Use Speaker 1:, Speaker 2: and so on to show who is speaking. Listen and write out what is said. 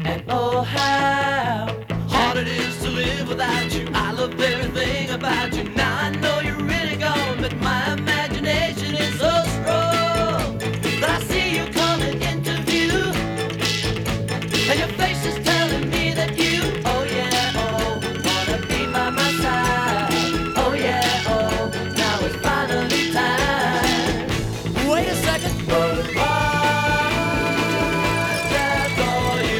Speaker 1: And oh, how hard it is to live without you. I love everything about you. Now I know you're really gone, but my imagination is so strong that I see you coming into view, and your face is